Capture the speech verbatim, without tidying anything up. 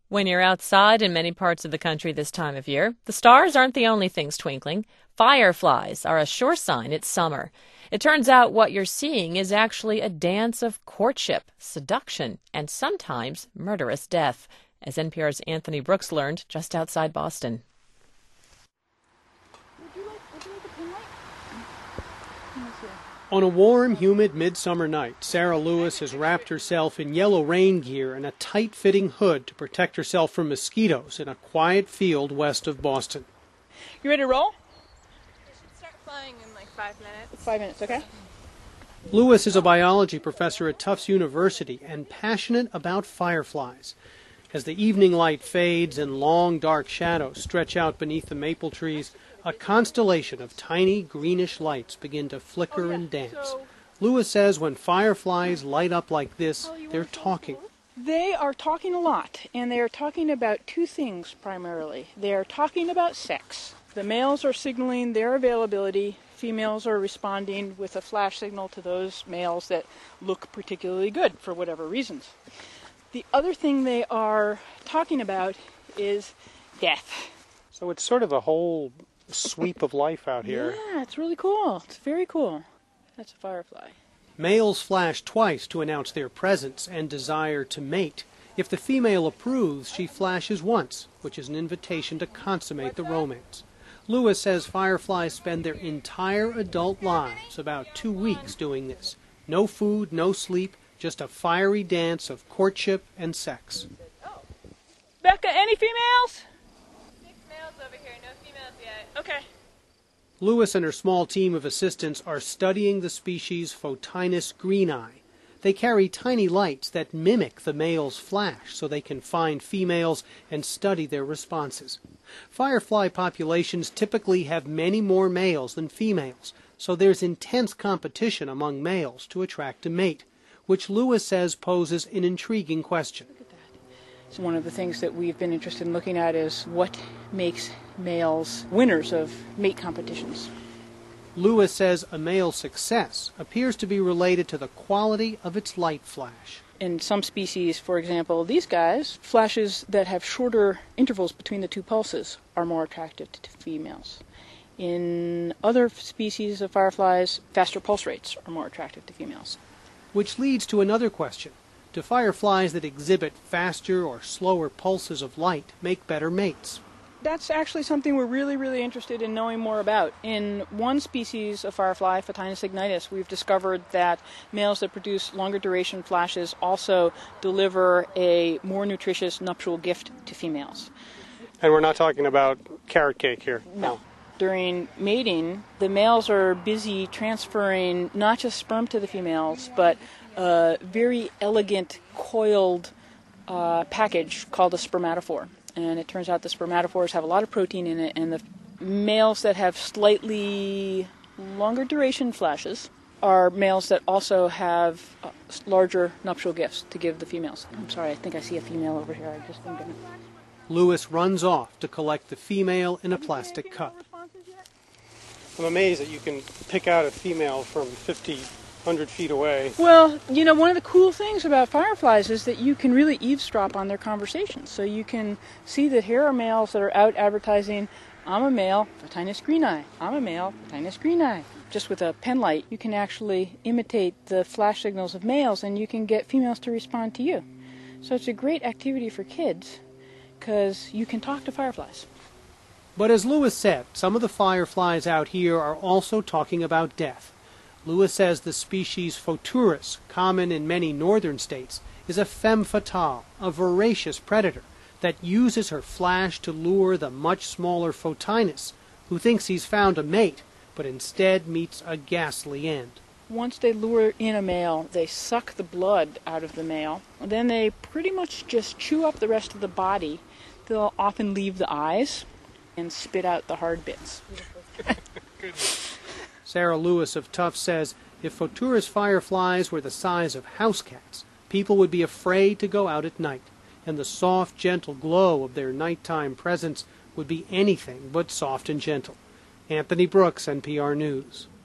When you're outside in many parts of the country this time of year, the stars aren't the only things twinkling. Fireflies are a sure sign it's summer. It turns out what you're seeing is actually a dance of courtship, seduction, and sometimes murderous death, as N P R's Anthony Brooks learned just outside Boston. Would you like, would you like a pin light? On a warm, humid midsummer night, Sarah Lewis has wrapped herself in yellow rain gear and a tight-fitting hood to protect herself from mosquitoes in a quiet field west of Boston. You ready to roll? We should start flying in like five minutes. Five minutes, okay? Lewis is a biology professor at Tufts University and passionate about fireflies. As the evening light fades and long, dark shadows stretch out beneath the maple trees, a constellation of tiny greenish lights begin to flicker oh, yeah. and dance. So, Lewis says when fireflies light up like this, oh, they're talking. They are talking a lot, and they are talking about two things primarily. They are talking about sex. The males are signaling their availability. Females are responding with a flash signal to those males that look particularly good for whatever reasons. The other thing they are talking about is death. So it's sort of a whole sweep of life out here. Yeah, it's really cool. It's very cool. That's a firefly. Males flash twice to announce their presence and desire to mate. If the female approves, she flashes once, which is an invitation to consummate the romance. Lewis says fireflies spend their entire adult lives, about two weeks, doing this. No food, no sleep, just a fiery dance of courtship and sex. Becca, any females? Six males over here, no females yet. Okay. Lewis and her small team of assistants are studying the species Photinus greeneye. They carry tiny lights that mimic the male's flash so they can find females and study their responses. Firefly populations typically have many more males than females, so there's intense competition among males to attract a mate, which Lewis says poses an intriguing question. So one of the things that we've been interested in looking at is what makes males winners of mate competitions. Lewis says a male's success appears to be related to the quality of its light flash. In some species, for example, these guys, flashes that have shorter intervals between the two pulses are more attractive to females. In other species of fireflies, faster pulse rates are more attractive to females. Which leads to another question. Do fireflies that exhibit faster or slower pulses of light make better mates? That's actually something we're really, really interested in knowing more about. In one species of firefly, Photinus ignitus, we've discovered that males that produce longer duration flashes also deliver a more nutritious nuptial gift to females. And we're not talking about carrot cake here. No. During mating, the males are busy transferring not just sperm to the females, but a very elegant coiled uh, package called a spermatophore. And it turns out the spermatophores have a lot of protein in it, and the males that have slightly longer duration flashes are males that also have uh, larger nuptial gifts to give the females. I'm sorry, I think I see a female over here. I just think. Lewis runs off to collect the female in a plastic cup. I'm amazed that you can pick out a female from fifty, one hundred feet away. Well, you know, one of the cool things about fireflies is that you can really eavesdrop on their conversations. So you can see that here are males that are out advertising, I'm a male, Photinus greeneye. I'm a male, Photinus greeneye. Just with a pen light, you can actually imitate the flash signals of males, and you can get females to respond to you. So it's a great activity for kids, because you can talk to fireflies. But as Lewis said, some of the fireflies out here are also talking about death. Lewis says the species Photurus, common in many northern states, is a femme fatale, a voracious predator that uses her flash to lure the much smaller Photinus, who thinks he's found a mate, but instead meets a ghastly end. Once they lure in a male, they suck the blood out of the male, and then they pretty much just chew up the rest of the body. They'll often leave the eyes and spit out the hard bits. Sarah Lewis of Tufts says if Photurus fireflies were the size of house cats, people would be afraid to go out at night, and the soft, gentle glow of their nighttime presence would be anything but soft and gentle. Anthony Brooks, N P R News.